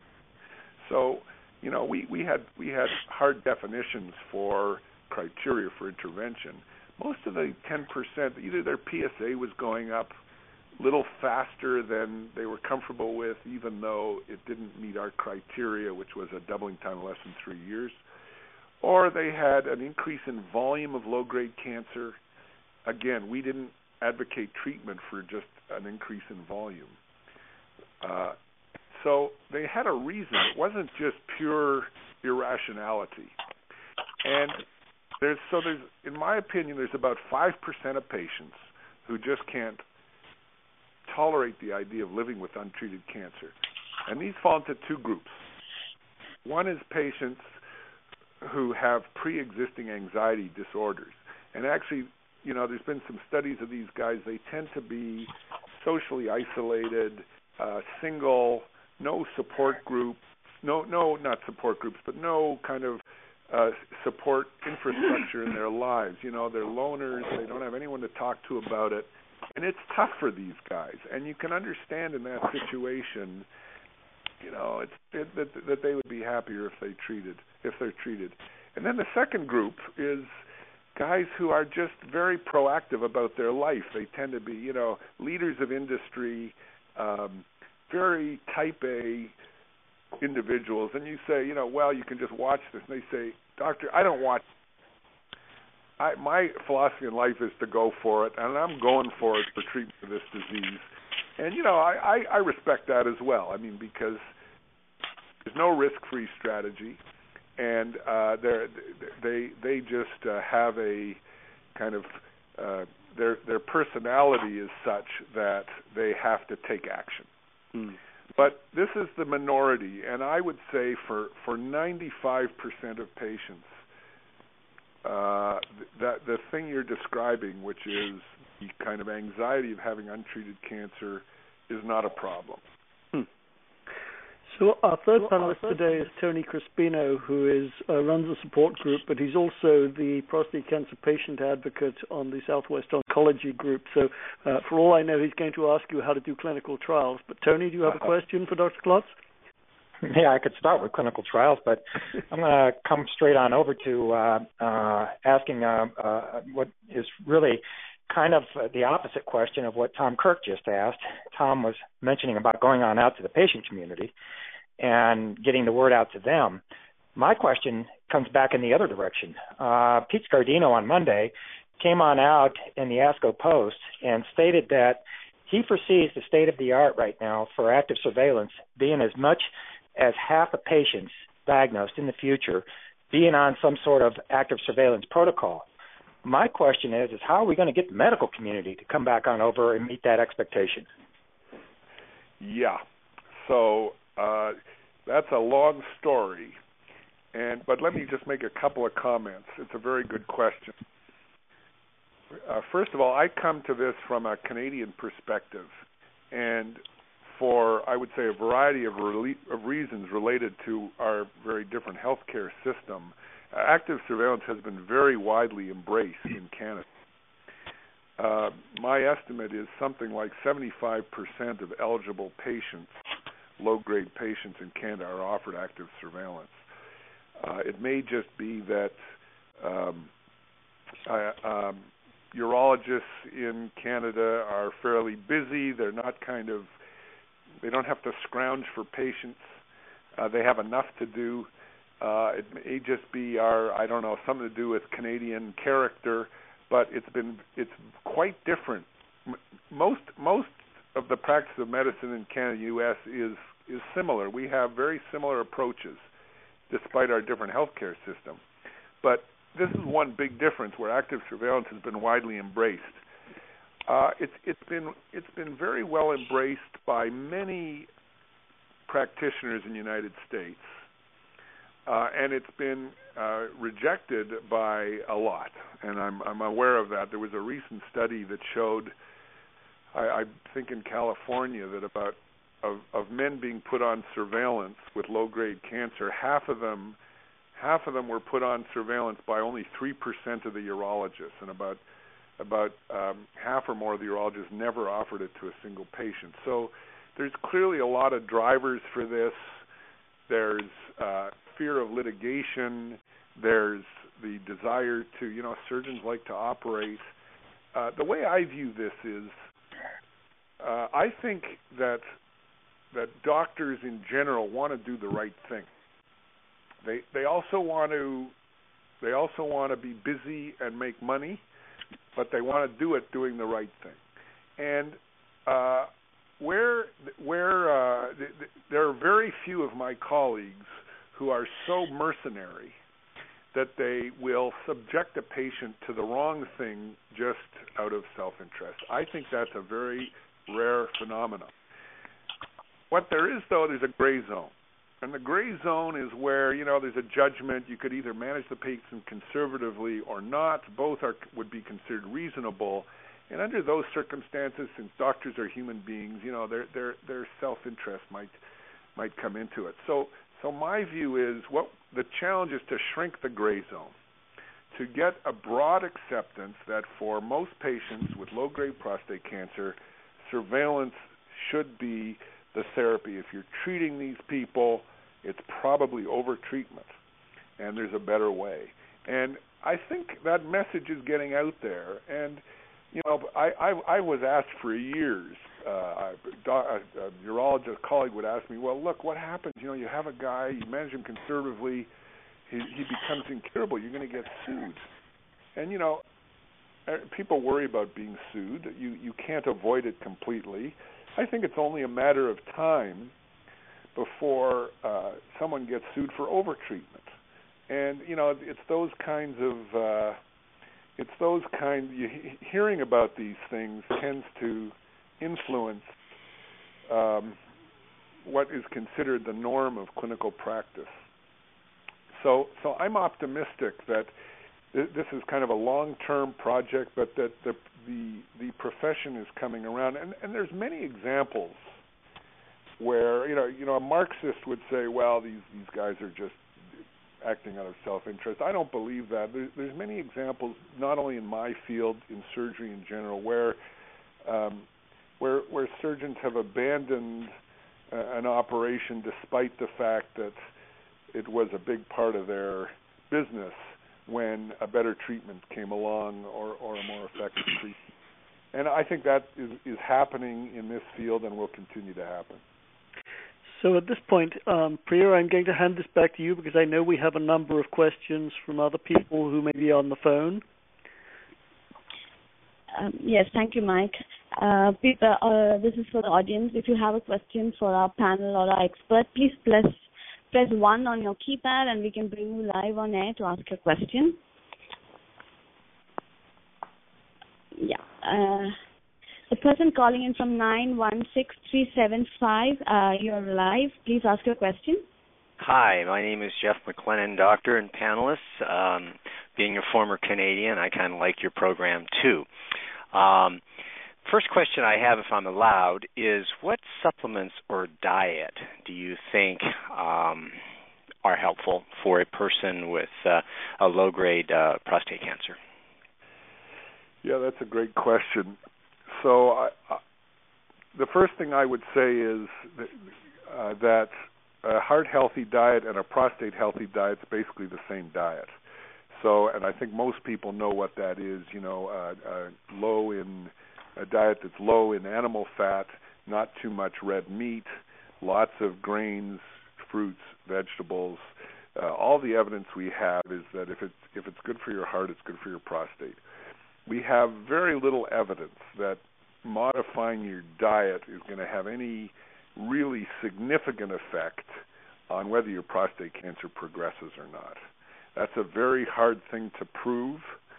So, you know, we, we had we had hard definitions for criteria for intervention. Most of the ten percent, either their P S A was going up a little faster than they were comfortable with, even though it didn't meet our criteria, which was a doubling time of less than three years, or they had an increase in volume of low-grade cancer. Again, we didn't advocate treatment for just an increase in volume. Uh, so they had a reason. It wasn't just pure irrationality. And there's so there's, in my opinion, there's about five percent of patients who just can't tolerate the idea of living with untreated cancer. And these fall into two groups. One is patients who have pre-existing anxiety disorders. And actually, you know, there's been some studies of these guys. They tend to be socially isolated, uh, single, no support group, no, no, not support groups, but no kind of uh, support infrastructure in their lives. You know, they're loners. They don't have anyone to talk to about it. And it's tough for these guys. And you can understand in that situation, you know, it's it, that that they would be happier if they treated if they're treated. And then the second group is guys who are just very proactive about their life. They tend to be, you know, leaders of industry, um, very type A individuals. And you say, you know, well, you can just watch this. And they say, doctor, I don't watch. I, my philosophy in life is to go for it, and I'm going for it for treatment of this disease. And, you know, I, I, I respect that as well. I mean, because there's no risk-free strategy, and uh, they're, they they just uh, have a kind of uh, their their personality is such that they have to take action. Mm. But this is the minority, and I would say for for ninety-five percent of patients, uh, that the thing you're describing, which is the kind of anxiety of having untreated cancer, is not a problem. Hmm. So our third panelist today is Tony Crispino, who is uh, runs a support group, but he's also the prostate cancer patient advocate on the Southwest Oncology Group. So uh, for all I know, he's going to ask you how to do clinical trials. But Tony, do you have a question for Doctor Klotz? yeah, I could start with clinical trials, but I'm going to come straight on over to uh, uh, asking uh, uh, what is really kind of the opposite question of what Tom Kirk just asked. Tom was mentioning about going on out to the patient community and getting the word out to them. My question comes back in the other direction. Uh, Pete Scardino on Monday came on out in the ASCO Post and stated that he foresees the state of the art right now for active surveillance being as much as half of patients diagnosed in the future being on some sort of active surveillance protocol. My question is, is how are we going to get the medical community to come back on over and meet that expectation? Yeah. So uh, that's a long story, and but let me just make a couple of comments. It's a very good question. Uh, first of all, I come to this from a Canadian perspective, and for, I would say, a variety of, rele- of reasons related to our very different healthcare system, active surveillance has been very widely embraced in Canada. Uh, my estimate is something like seventy-five percent of eligible patients, low-grade patients in Canada, are offered active surveillance. Uh, it may just be that um, I, um, urologists in Canada are fairly busy. They're not kind of, they don't have to scrounge for patients. Uh, they have enough to do. Uh, it may just be our, I don't know, something to do with Canadian character, but it's been, it's quite different. M- most most of the practice of medicine in Canada and U S is is similar. We have very similar approaches, despite our different healthcare system. But this is one big difference where active surveillance has been widely embraced. Uh, it's it's been it's been very well embraced by many practitioners in the United States. Uh, and it's been uh, rejected by a lot, and I'm, I'm aware of that. There was a recent study that showed, I, I think in California, that about of, of men being put on surveillance with low-grade cancer, half of them, half of them were put on surveillance by only three percent of the urologists, and about about um, half or more of the urologists never offered it to a single patient. So there's clearly a lot of drivers for this. There's uh, fear of litigation. There's the desire to, you know, surgeons like to operate. Uh, the way I view this is, uh, I think that that doctors in general want to do the right thing. They they also want to they also want to be busy and make money, but they want to do it doing the right thing. And uh, where where uh, th- th- there are very few of my colleagues who are so mercenary that they will subject a patient to the wrong thing just out of self-interest. I think that's a very rare phenomenon. What there is, though, there's a gray zone. And the gray zone is where, you know, there's a judgment. You could either manage the patient conservatively or not. Both are would be considered reasonable. And under those circumstances, since doctors are human beings, you know, their their their self-interest might might come into it. So so my view is what the challenge is to shrink the gray zone, to get a broad acceptance that for most patients with low-grade prostate cancer, surveillance should be the therapy. If you're treating these people, it's probably over-treatment, and there's a better way. And I think that message is getting out there. And, you know, I, I, I was asked for years, uh, a, a urologist colleague would ask me, well, look, what happens? You know, you have a guy, you manage him conservatively, he, he becomes incurable, you're going to get sued. And, you know, people worry about being sued. You, you can't avoid it completely. I think it's only a matter of time before uh, someone gets sued for overtreatment. And, you know, it's those kinds of, uh, it's those kind, you, hearing about these things tends to influence um, what is considered the norm of clinical practice. So, so I'm optimistic that th- this is kind of a long-term project, but that the the, the profession is coming around, and, and there's many examples where, you know, you know, a Marxist would say, well, these, these guys are just acting out of self-interest. I don't believe that. There's, there's many examples, not only in my field, in surgery in general, where um, where where surgeons have abandoned uh, an operation despite the fact that it was a big part of their business when a better treatment came along or, or a more effective treatment. And I think that is, is happening in this field and will continue to happen. So at this point, um, Priya, I'm going to hand this back to you because I know we have a number of questions from other people who may be on the phone. Um, yes, thank you, Mike. Uh, people, uh, this is for the audience. If you have a question for our panel or our expert, please press press one on your keypad and we can bring you live on air to ask a question. Yeah. Uh, the person calling in from nine one six three seven five, uh, you're live. Please ask your question. Hi, my name is Jeff McLennan, doctor and panelists. Um, being a former Canadian, I kind of like your program too. Um, first question I have, if I'm allowed, is what supplements or diet do you think um, are helpful for a person with uh, a low-grade uh, prostate cancer? Yeah, that's a great question. So I, I, the first thing I would say is that, uh, that a heart-healthy diet and a prostate-healthy diet is basically the same diet. So, and I think most people know what that is. You know, uh, uh, low in a diet that's low in animal fat, not too much red meat, lots of grains, fruits, vegetables. Uh, all the evidence we have is that if it's if it's good for your heart, it's good for your prostate. We have very little evidence that modifying your diet is going to have any really significant effect on whether your prostate cancer progresses or not. That's a very hard thing to prove.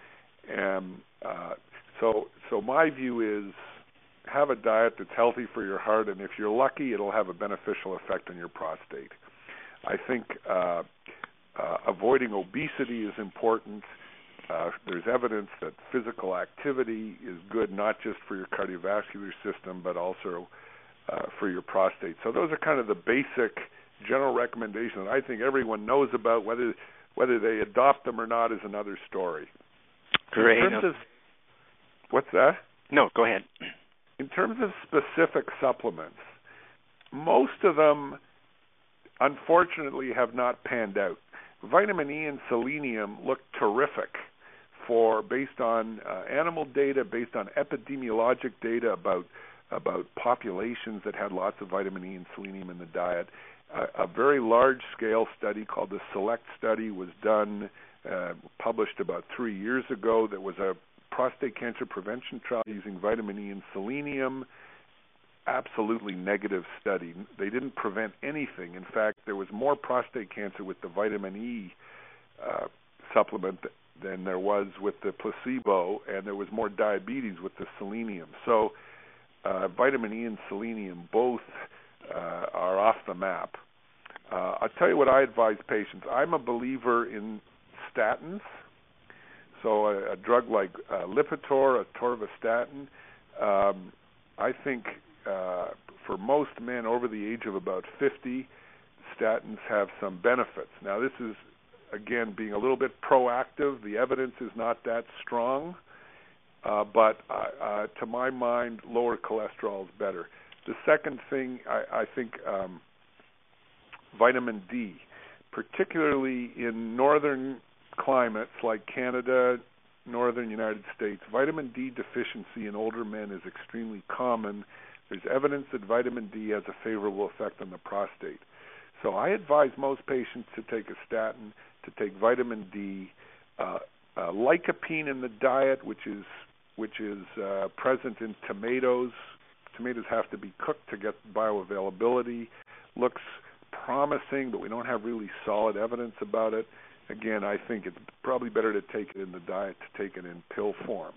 And uh, so so my view is have a diet that's healthy for your heart, and if you're lucky, it'll have a beneficial effect on your prostate. I think uh, uh, avoiding obesity is important. Uh, there's evidence that physical activity is good not just for your cardiovascular system, but also uh, for your prostate. So those are kind of the basic general recommendations I think everyone knows about. Whether whether they adopt them or not is another story. Great. In terms of, what's that? No, go ahead. In terms of specific supplements, most of them, unfortunately, have not panned out. Vitamin E and selenium look terrific for based on uh, animal data, based on epidemiologic data about about populations that had lots of vitamin E and selenium in the diet. Uh, a very large-scale study called the SELECT study was done, uh, published about three years ago. That was a prostate cancer prevention trial using vitamin E and selenium. Absolutely negative study. They didn't prevent anything. In fact, there was more prostate cancer with the vitamin E uh, supplement than there was with the placebo, and there was more diabetes with the selenium. So uh, vitamin E and selenium both uh, are off the map. Uh, I'll tell you what I advise patients. I'm a believer in statins. So a, a drug like uh, Lipitor, atorvastatin, um, I think uh, for most men over the age of about fifty, statins have some benefits. Now this is, again, being a little bit proactive. The evidence is not that strong, uh, but uh, uh, to my mind, lower cholesterol is better. The second thing, I, I think um, vitamin D, particularly in northern climates like Canada, northern United States, vitamin D deficiency in older men is extremely common. There's evidence that vitamin D has a favorable effect on the prostate. So I advise most patients to take a statin, to take vitamin D, uh, uh, lycopene in the diet, which is which is uh, present in tomatoes. Tomatoes have to be cooked to get bioavailability. Looks promising, but we don't have really solid evidence about it. Again, I think it's probably better to take it in the diet to take it in pill form.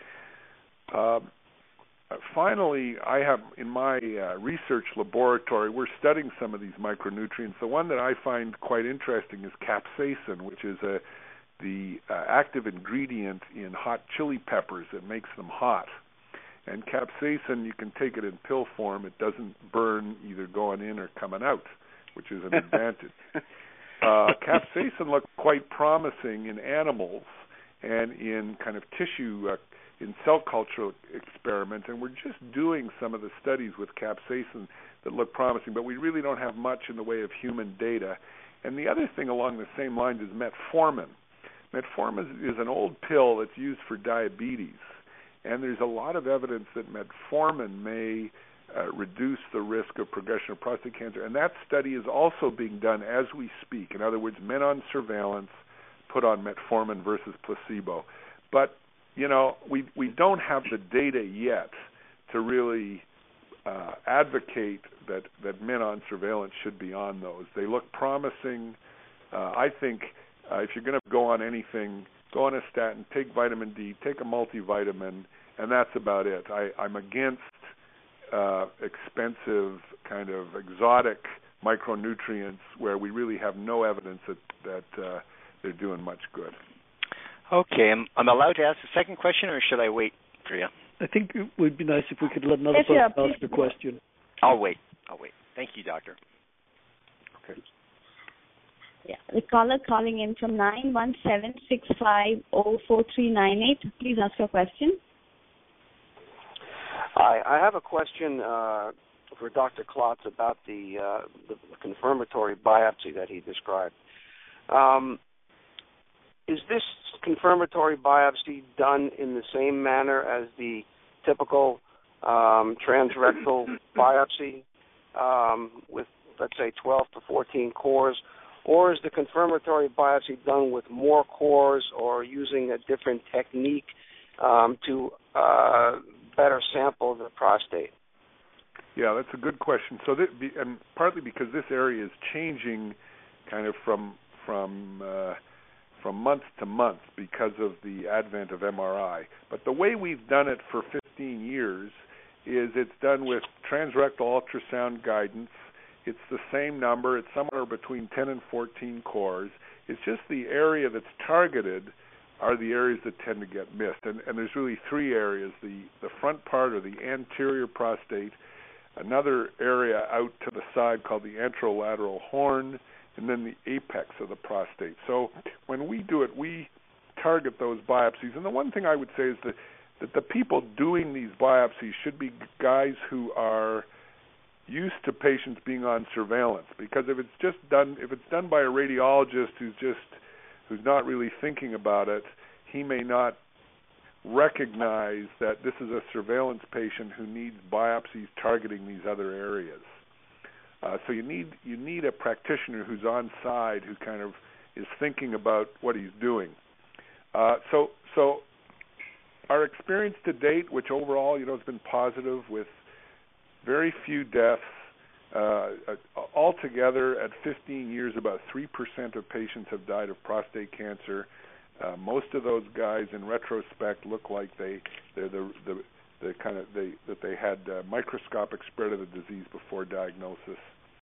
Uh, finally, I have in my uh, research laboratory, we're studying some of these micronutrients. The one that I find quite interesting is capsaicin, which is a the uh, active ingredient in hot chili peppers that makes them hot. And capsaicin, you can take it in pill form. It doesn't burn either going in or coming out, which is an advantage. Uh, capsaicin looked quite promising in animals and in kind of tissue uh, in cell culture experiments, and we're just doing some of the studies with capsaicin that look promising, but we really don't have much in the way of human data. And the other thing along the same lines is metformin. Metformin is an old pill that's used for diabetes, and there's a lot of evidence that metformin may uh, reduce the risk of progression of prostate cancer, and that study is also being done as we speak. In other words, men on surveillance put on metformin versus placebo. But, you know, we, we don't have the data yet to really uh, advocate that, that men on surveillance should be on those. They look promising. Uh, I think uh, if you're going to go on anything, go on a statin, take vitamin D, take a multivitamin, and that's about it. I, I'm against uh, expensive, kind of exotic micronutrients where we really have no evidence that, that uh, they're doing much good. Okay, I'm, I'm allowed to ask a second question, or should I wait for you? I think it would be nice if we could let another Yes, yeah, person ask a question. I'll wait. I'll wait. Thank you, Doctor. Okay. Yeah, the caller calling in from nine one seven, six five zero, four three nine eight. Please ask your question. Hi, I have a question uh, for Doctor Klotz about the, uh, the confirmatory biopsy that he described. Um, is this confirmatory biopsy done in the same manner as the typical um, transrectal biopsy um, with, let's say, twelve to fourteen cores, or is the confirmatory biopsy done with more cores or using a different technique um, to uh, better sample the prostate? Yeah, that's a good question. So, that, and partly because this area is changing, kind of from from uh, from month to month because of the advent of M R I. But the way we've done it for fifteen years is it's done with transrectal ultrasound guidance. It's the same number. It's somewhere between ten and fourteen cores. It's just the area that's targeted are the areas that tend to get missed. And, and there's really three areas: the, the front part or the anterior prostate, another area out to the side called the anterolateral horn, and then the apex of the prostate. So when we do it, we target those biopsies. And the one thing I would say is that, that the people doing these biopsies should be guys who are used to patients being on surveillance, because if it's just done, if it's done by a radiologist who's just who's not really thinking about it, he may not recognize that this is a surveillance patient who needs biopsies targeting these other areas. Uh, so you need you need a practitioner who's on side, who kind of is thinking about what he's doing. Uh, so so our experience to date, which overall you know has been positive, with very few deaths. Uh, altogether, at fifteen years, about three percent of patients have died of prostate cancer. Uh, most of those guys, in retrospect, look like they they're the the, the kind of they that they had uh, microscopic spread of the disease before diagnosis.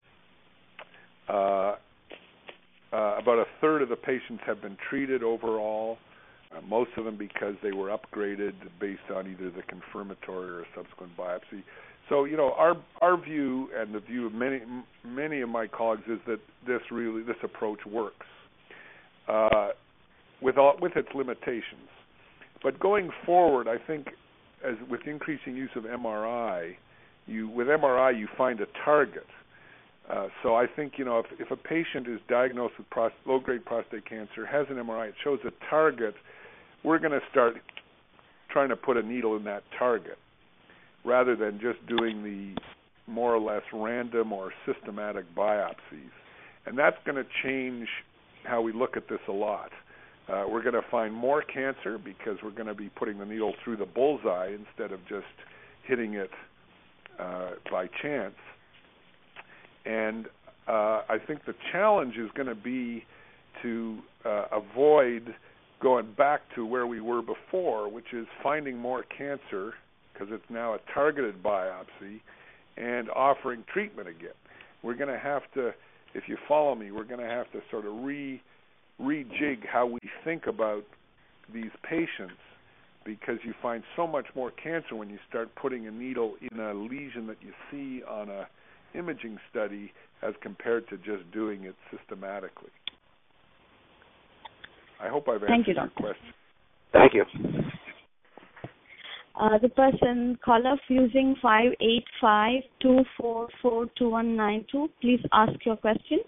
Uh, uh, about a third of the patients have been treated overall. Uh, most of them because they were upgraded based on either the confirmatory or a subsequent biopsy. So, you know, our our view and the view of many many of my colleagues is that this really this approach works uh, with all, with its limitations. But going forward, I think, as with increasing use of M R I, you with M R I you find a target. Uh, so I think, you know, if, if a patient is diagnosed with prost- low-grade prostate cancer, has an M R I, it shows a target, we're going to start trying to put a needle in that target, rather than just doing the more or less random or systematic biopsies. And that's going to change how we look at this a lot. Uh, we're going to find more cancer because we're going to be putting the needle through the bullseye instead of just hitting it uh, by chance. And uh, I think the challenge is going to be to uh, avoid going back to where we were before, which is finding more cancer, because it's now a targeted biopsy, and offering treatment again. We're going to have to, if you follow me, we're going to have to sort of re rejig how we think about these patients, because you find so much more cancer when you start putting a needle in a lesion that you see on a imaging study as compared to just doing it systematically. I hope I've answered Thank you, your Doctor. question. Thank you. Uh, the person, caller using five eight five, two four four, two one nine two. Please ask your question.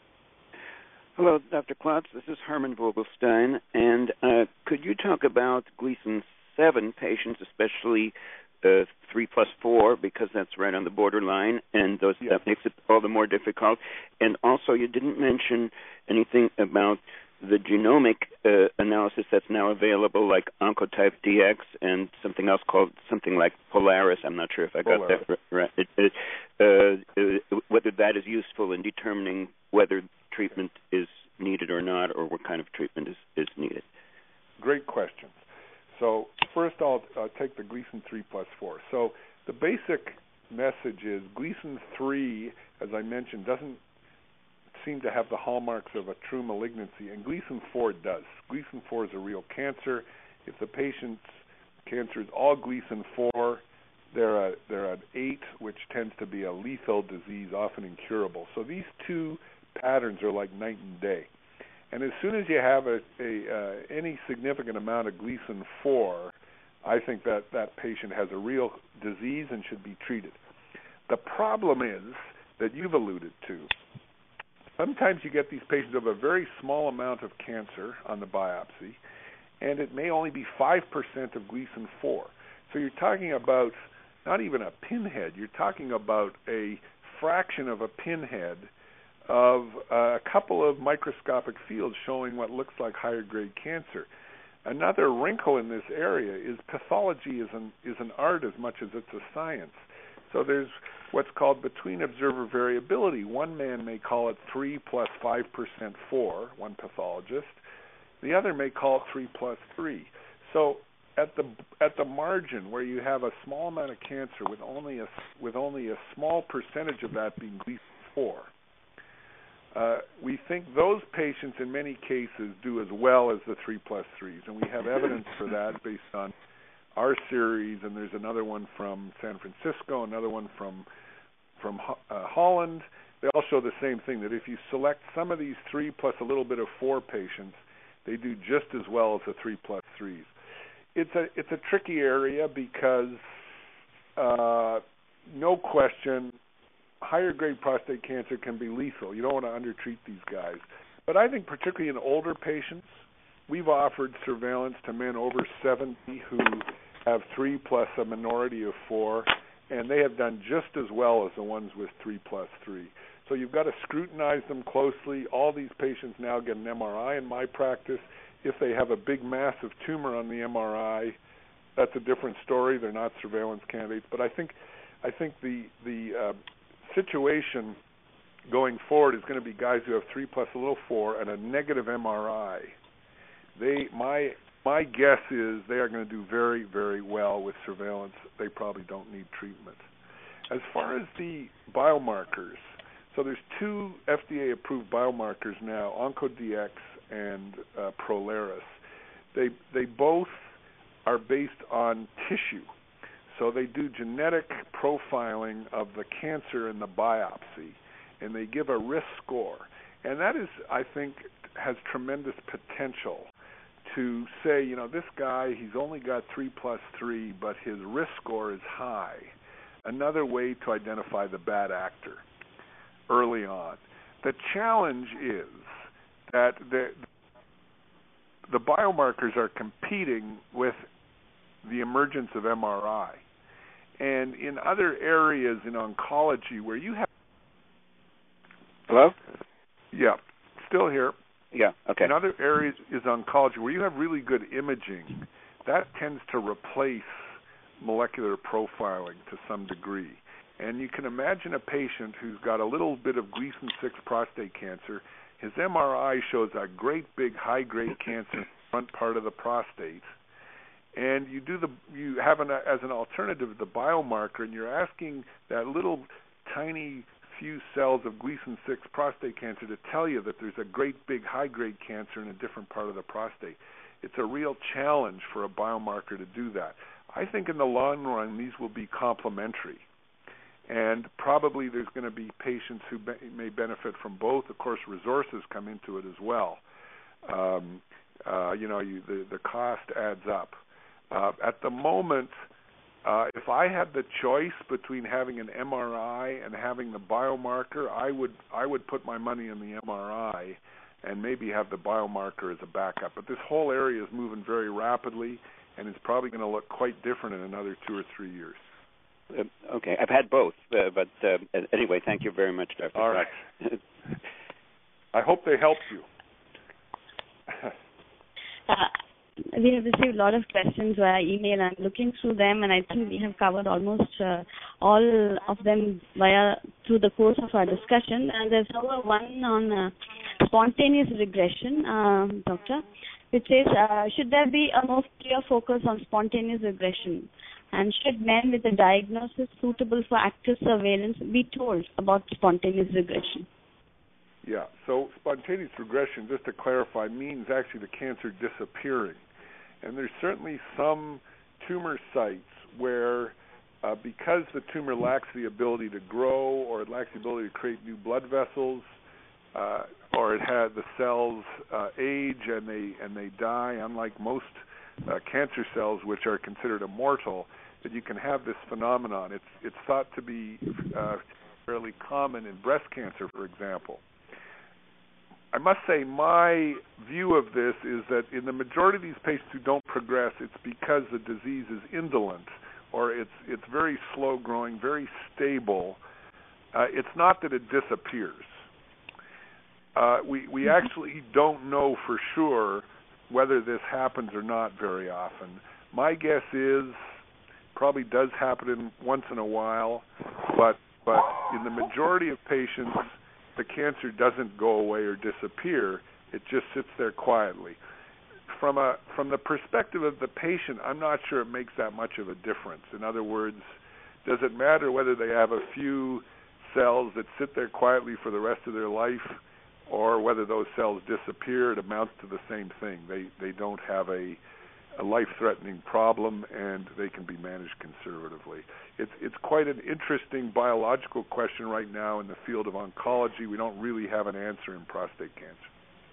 Hello, Doctor Klotz. This is Herman Vogelstein. And uh, could you talk about Gleason seven patients, especially uh, three plus four, because that's right on the borderline, and those, yes. that makes it all the more difficult. And also, you didn't mention anything about the genomic uh, analysis that's now available, like Oncotype D X and something else called something like Polaris. I'm not sure if I got Polaris. that right. It, it, uh, uh, whether that is useful in determining whether treatment is needed or not, or what kind of treatment is, is needed. Great questions. So first I'll uh, take the Gleason three plus four. So the basic message is Gleason three, as I mentioned, doesn't seem to have the hallmarks of a true malignancy, and Gleason four does. Gleason four is a real cancer. If the patient's cancer is all Gleason four, they're a, they're an eight, which tends to be a lethal disease, often incurable. So these two patterns are like night and day. And as soon as you have a, a uh, any significant amount of Gleason four, I think that that patient has a real disease and should be treated. The problem is that you've alluded to. Sometimes you get these patients who have a very small amount of cancer on the biopsy, and it may only be five percent of Gleason four. So you're talking about not even a pinhead. You're talking about a fraction of a pinhead of a couple of microscopic fields showing what looks like higher-grade cancer. Another wrinkle in this area is pathology is an, is an art as much as it's a science. So there's what's called between observer variability. One man may call it three plus five percent four, one pathologist. The other may call it three plus three. So at the at the margin where you have a small amount of cancer with only a with only a small percentage of that being Gleason four, uh, we think those patients in many cases do as well as the three plus threes, and we have evidence for that based on our series, and there's another one from San Francisco, another one from from uh, Holland. They all show the same thing, that if you select some of these three plus a little bit of four patients, they do just as well as the three plus threes. It's a it's a tricky area because uh, no question, higher grade prostate cancer can be lethal. You don't want to undertreat these guys. But I think particularly in older patients, we've offered surveillance to men over seventy who have three plus a minority of four, and they have done just as well as the ones with three plus three. So you've got to scrutinize them closely. All these patients now get an M R I in my practice. If they have a big massive tumor on the M R I, that's a different story. They're not surveillance candidates. But I think I think the the uh, situation going forward is going to be guys who have three plus a little four and a negative M R I. They my my guess is they are going to do very, very well with surveillance. They probably don't need treatment. As far as the biomarkers, so there's two F D A-approved biomarkers now, OncoDX and uh, Prolaris. They they both are based on tissue. So they do genetic profiling of the cancer in the biopsy, and they give a risk score. And that is, I think, has tremendous potential to say, you know, this guy, he's only got three plus three, but his risk score is high. Another way to identify the bad actor early on. The challenge is that the, the biomarkers are competing with the emergence of M R I. And in other areas in oncology where you have... Hello? Yeah, still here. Yeah, okay. In other areas is oncology where you have really good imaging, that tends to replace molecular profiling to some degree. And you can imagine a patient who's got a little bit of Gleason six prostate cancer. His M R I shows a great big high-grade cancer in the front part of the prostate. And you do the you have an as an alternative the biomarker, and you're asking that little tiny few cells of Gleason six prostate cancer to tell you that there's a great big high-grade cancer in a different part of the prostate. It's a real challenge for a biomarker to do that. I think in the long run these will be complementary, and probably there's going to be patients who be, may benefit from both. Of course, resources come into it as well. Um, uh, you know, you, the the cost adds up. Uh, at the moment, Uh, if I had the choice between having an M R I and having the biomarker, I would I would put my money in the M R I and maybe have the biomarker as a backup. But this whole area is moving very rapidly, and it's probably going to look quite different in another two or three years. Uh, okay, I've had both, uh, but uh, anyway, thank you very much, Doctor All right. I hope they helped you. uh, we have received a lot of questions via email. I'm looking through them, and I think we have covered almost uh, all of them via through the course of our discussion. And there's over one on uh, spontaneous regression, uh, Doctor, which says, uh, should there be a more clear focus on spontaneous regression? And should men with a diagnosis suitable for active surveillance be told about spontaneous regression? Yeah, so spontaneous regression, just to clarify, means actually the cancer disappearing. And there's certainly some tumor sites where, uh, because the tumor lacks the ability to grow, or it lacks the ability to create new blood vessels, uh, or it had the cells uh, age and they and they die, unlike most uh, cancer cells, which are considered immortal, that you can have this phenomenon. It's it's thought to be uh, fairly common in breast cancer, for example. I must say my view of this is that in the majority of these patients who don't progress, it's because the disease is indolent, or it's it's very slow growing, very stable. Uh, it's not that it disappears. Uh, we we actually don't know for sure whether this happens or not very often. My guess is probably does happen in, once in a while, but but in the majority of patients, the cancer doesn't go away or disappear. It just sits there quietly. From a from the perspective of the patient, I'm not sure it makes that much of a difference. In other words, does it matter whether they have a few cells that sit there quietly for the rest of their life, or whether those cells disappear? It amounts to the same thing. They they don't have a a life-threatening problem, and they can be managed conservatively. It's it's quite an interesting biological question right now in the field of oncology. We don't really have an answer in prostate cancer.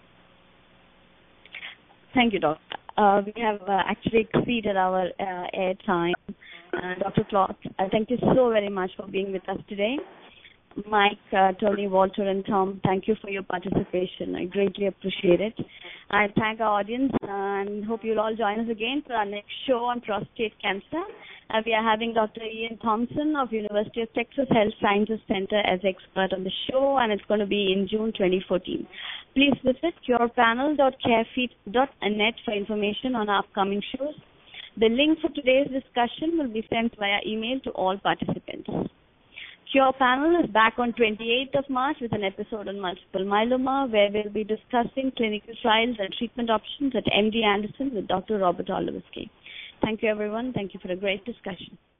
Thank you, Doctor. Uh, we have uh, actually exceeded our uh, air time. Uh, Doctor Klotz, uh, thank you so very much for being with us today. Mike, uh, Tony, Walter, and Tom, thank you for your participation. I greatly appreciate it. I thank our audience uh, and hope you'll all join us again for our next show on prostate cancer. Uh, we are having Doctor Ian Thompson of University of Texas Health Sciences Center as expert on the show, and it's going to be in June twenty fourteen. Please visit cure panel dot carefeed dot net for information on our upcoming shows. The link for today's discussion will be sent via email to all participants. Cure Panel is back on twenty-eighth of March with an episode on multiple myeloma, where we'll be discussing clinical trials and treatment options at M D Anderson with Doctor Robert Olowski. Thank you, everyone. Thank you for a great discussion.